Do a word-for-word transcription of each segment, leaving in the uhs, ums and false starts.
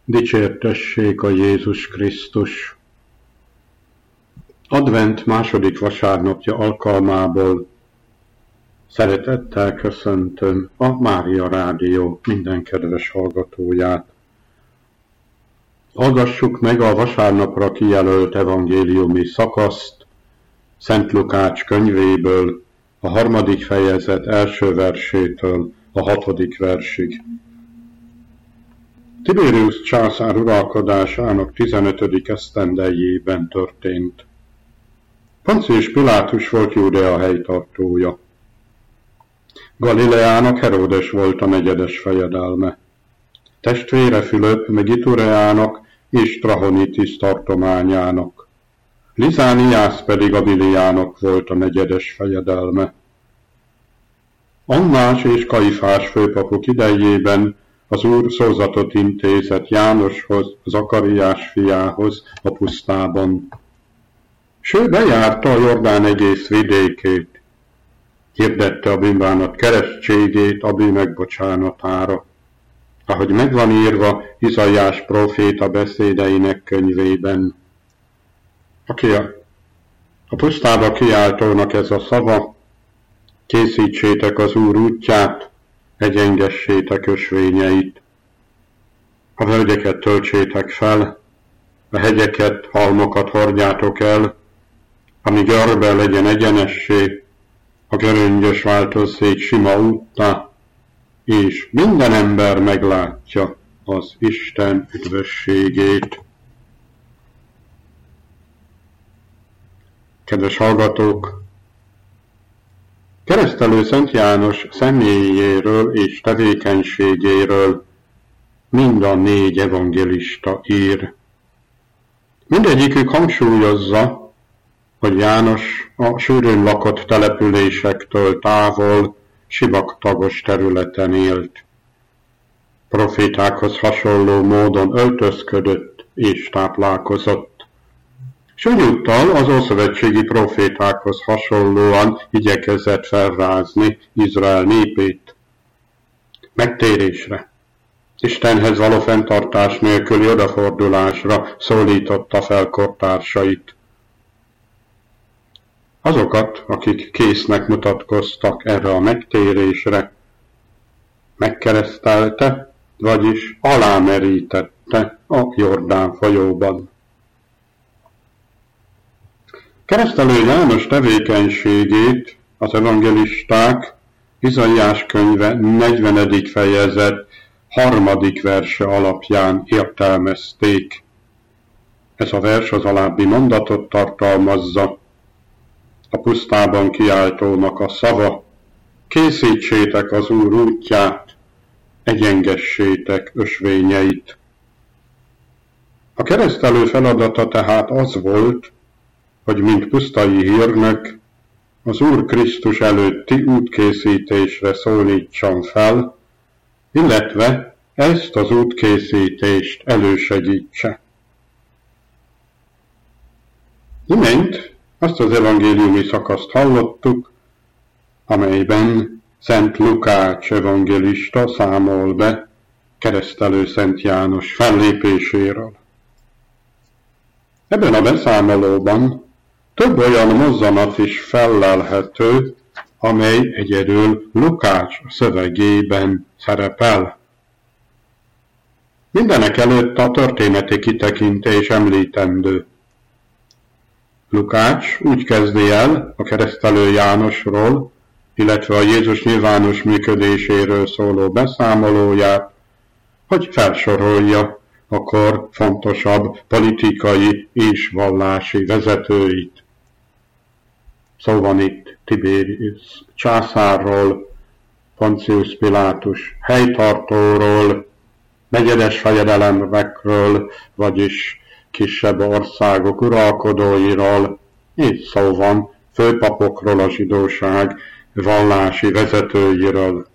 Dicsértessék a Jézus Krisztus! Advent második vasárnapja alkalmából szeretettel köszöntöm a Mária Rádió minden kedves hallgatóját. Hallgassuk meg a vasárnapra kijelölt evangéliumi szakaszt Szent Lukács könyvéből, a harmadik fejezet első versétől a hatodik versig. Tiberius császár uralkodásának tizenötödik esztendejében történt. Poncius Pilátus volt Júdea helytartója. Galileának Heródes volt a negyedes fejedelme. Testvére Fülöp meg Itureának és Trahonitis tartományának. Lizániász pedig Abiliának volt a negyedes fejedelme. Annás és Kaifás főpapok idejében az Úr szózatot intézett Jánoshoz, Zakariás fiához a pusztában. S ő bejárta a Jordán egész vidékét, hirdette a bűnbánat keresztségét a bűnök bocsánatára, ahogy megvan írva Izaiás próféta beszédeinek könyvében. Aki a, a pusztába kiáltónak ez a szava: készítsétek az Úr útját, egyengessétek ösvényeit. A völgyeket töltsétek fel, a hegyeket, halmokat hordjátok el, ami görbe legyen egyenessé, a göröngyös változzék sima úttá, és minden ember meglátja az Isten üdvösségét. Kedves hallgatók! Keresztelő Szent János személyéről és tevékenységéről mind a négy evangélista ír. Mindegyikük hangsúlyozza, hogy János a sűrűn lakott településektől távol, sivatagos területen élt. Profétákhoz hasonló módon öltözködött és táplálkozott. S egyúttal az ószövetségi profétákhoz hasonlóan igyekezett felrázni Izrael népét. Megtérésre, Istenhez való fenntartás nélküli odafordulásra szólította fel kortársait. Azokat, akik késznek mutatkoztak erre a megtérésre, megkeresztelte, vagyis alámerítette a Jordán folyóban. Keresztelő János tevékenységét az evangelisták Izaiás könyve negyvenedik fejezet harmadik verse alapján értelmezték. Ez a vers az alábbi mondatot tartalmazza: a pusztában kiáltónak a szava: készítsétek az Úr útját, egyengessétek ösvényeit. A keresztelő feladata tehát az volt, hogy mint pusztai hírnök az Úr Krisztus előtti útkészítésre szólítson fel, illetve ezt az útkészítést elősegítse. Imént azt az evangéliumi szakaszt hallottuk, amelyben Szent Lukács evangélista számol be keresztelő Szent János fellépéséről. Ebben a beszámolóban több olyan mozzanat is fellelhető, amely egyedül Lukács szövegében szerepel. Mindenek előtt a történeti kitekintés említendő. Lukács úgy kezdi el a keresztelő Jánosról, illetve a Jézus nyilvános működéséről szóló beszámolóját, hogy felsorolja a kor fontosabb politikai és vallási vezetőit. Szó van itt Tiberius császárról, Poncius Pilátus helytartóról, negyedes fejedelemekről, vagyis kisebb országok uralkodóiról, és szó van főpapokról, a zsidóság vallási vezetőiről.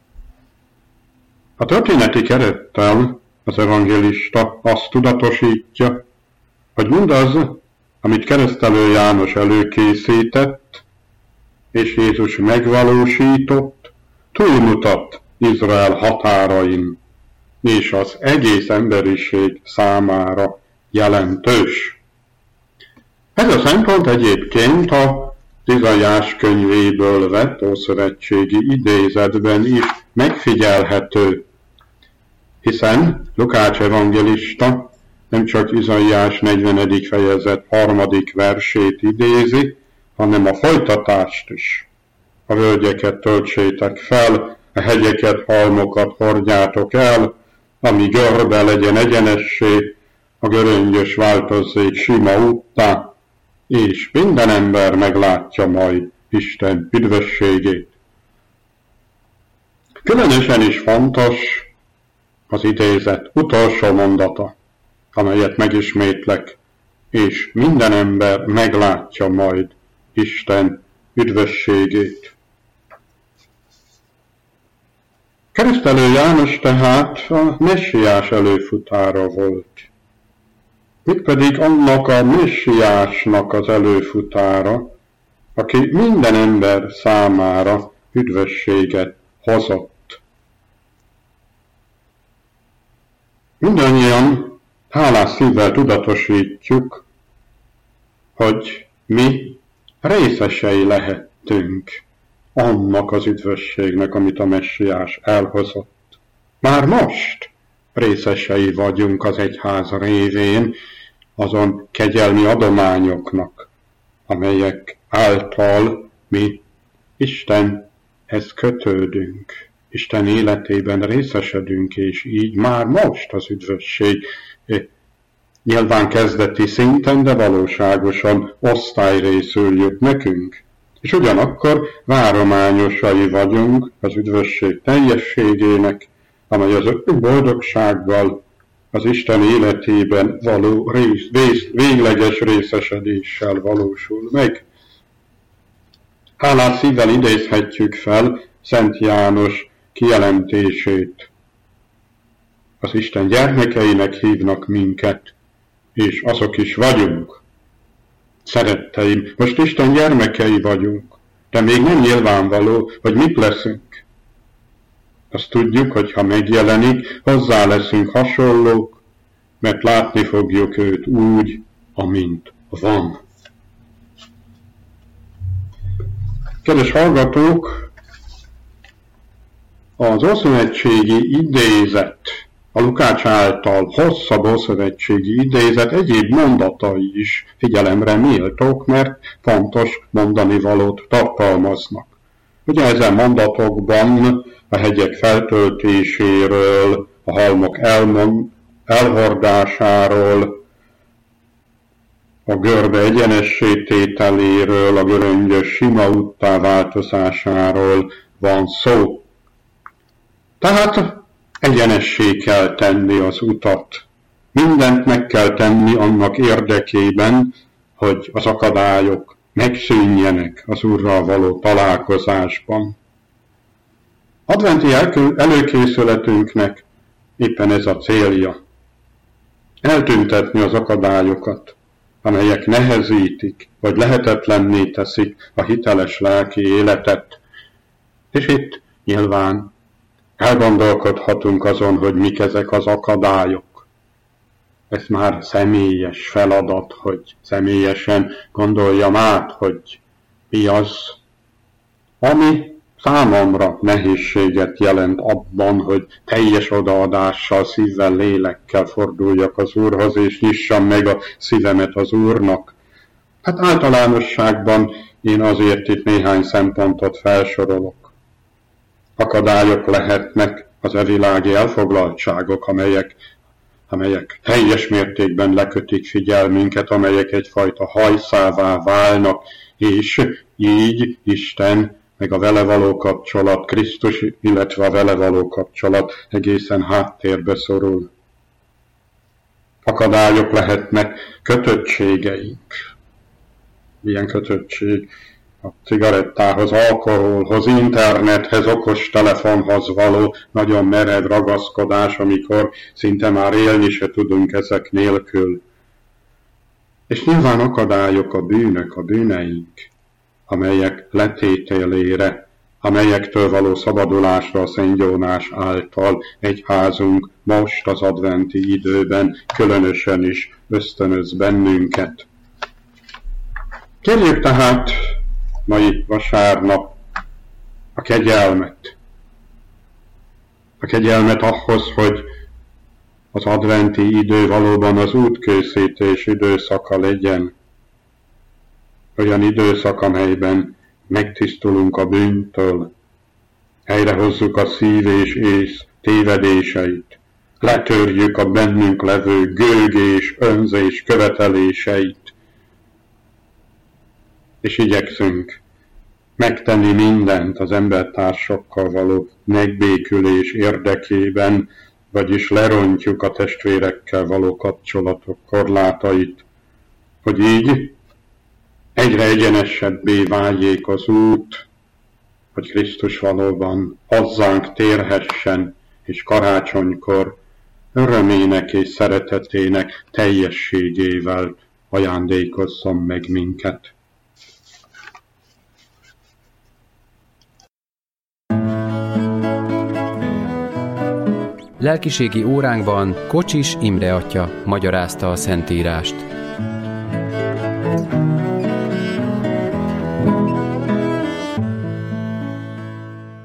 A történeti kerettel az evangélista azt tudatosítja, hogy mindaz, amit keresztelő János előkészített, és Jézus megvalósított, túlmutat Izrael határain, és az egész emberiség számára jelentős. Ez a szempont egyébként a Izaiás könyvéből vett ószövetségi idézetben is megfigyelhető, hiszen Lukács evangélista nem csak Izaiás negyvenedik fejezet harmadik versét idézi, hanem a folytatást is. A völgyeket töltsétek fel, a hegyeket, halmokat hordjátok el, ami görbe legyen egyenessé, a göröngyös változzék sima úttá, és minden ember meglátja majd Isten üdvösségét. Különösen is fontos az idézet utolsó mondata, amelyet megismétlek, és minden ember meglátja majd Isten üdvösségét. Keresztelő János tehát a messiás előfutára volt. Mégpedig annak a messiásnak az előfutára, aki minden ember számára üdvösséget hozott. Mindannyian hálás szívvel tudatosítjuk, hogy mi részesei lehettünk annak az üdvösségnek, amit a messiás elhozott. Már most részesei vagyunk az egyház révén azon kegyelmi adományoknak, amelyek által mi Istenhez kötődünk, Isten életében részesedünk, és így már most az üdvösség nyilván kezdeti szinten, de valóságosan osztályrészül jut nekünk. És ugyanakkor várományosai vagyunk az üdvösség teljességének, amely az boldogsággal, az Isten életében való rész, rész, végleges részesedéssel valósul meg. Hálás szívvel idézhetjük fel Szent János kijelentését. Az Isten gyermekeinek hívnak minket, és azok is vagyunk. Szeretteim, most Isten gyermekei vagyunk, de még nem nyilvánvaló, hogy mit leszünk. Azt tudjuk, hogy ha megjelenik, hozzá leszünk hasonlók, mert látni fogjuk őt úgy, amint van. Kedves hallgatók, az ószövetségi idézet, a Lukács által hosszabb ószövetségi idézet egyéb mondatai is figyelemre méltók, mert fontos mondani valót tartalmaznak. Ugye ezen mondatokban a hegyek feltöltéséről, a halmok elmond, elhordásáról, a görbe egyenessé tételéről, a göröngyös sima úttá változásáról van szó. Tehát egyenessé kell tenni az utat. Mindent meg kell tenni annak érdekében, hogy az akadályok megszűnjenek az Úrral való találkozásban. Adventi előkészületünknek éppen ez a célja. Eltüntetni az akadályokat, amelyek nehezítik, vagy lehetetlenné teszik a hiteles lelki életet. És itt nyilván elgondolkodhatunk azon, hogy mik ezek az akadályok. Ez már személyes feladat, hogy személyesen gondoljam át, hogy mi az, ami számomra nehézséget jelent abban, hogy teljes odaadással, szívvel, lélekkel forduljak az Úrhoz, és nyissam meg a szívemet az Úrnak. Hát általánosságban én azért itt néhány szempontot felsorolok. Akadályok lehetnek az evilági elfoglaltságok, amelyek, amelyek teljes mértékben lekötik figyelmünket, amelyek egyfajta hajszává válnak, és így Isten meg a vele való kapcsolat, Krisztus, illetve a vele való kapcsolat egészen háttérbe szorul. Akadályok lehetnek kötöttségeink. Ilyen kötöttség a cigarettához, alkoholhoz, internethez, okostelefonhoz való nagyon merev ragaszkodás, amikor szinte már élni se tudunk ezek nélkül. És nyilván akadályok a bűnök, a bűneink, amelyek letételére amelyektől való szabadulásra a Szent Jónás által egyházunk most az adventi időben különösen is ösztönöz bennünket. Kérjük tehát mai vasárnap a kegyelmet. A kegyelmet ahhoz, hogy az adventi idő valóban az útkészítés időszaka legyen. Olyan időszak, amelyben megtisztulunk a bűntől, helyrehozzuk a szív és ész tévedéseit, letörjük a bennünk levő gőgés, önzés követeléseit, és igyekszünk megtenni mindent az embertársakkal való megbékülés érdekében, vagyis lerontjuk a testvérekkel való kapcsolatok korlátait, hogy így egyre egyenesebbé váljék az út, hogy Krisztus valóban hozzánk térhessen, és karácsonykor örömének és szeretetének teljességével ajándékozzon meg minket. Lelkiségi óránkban Kocsis Imre atya magyarázta a Szentírást.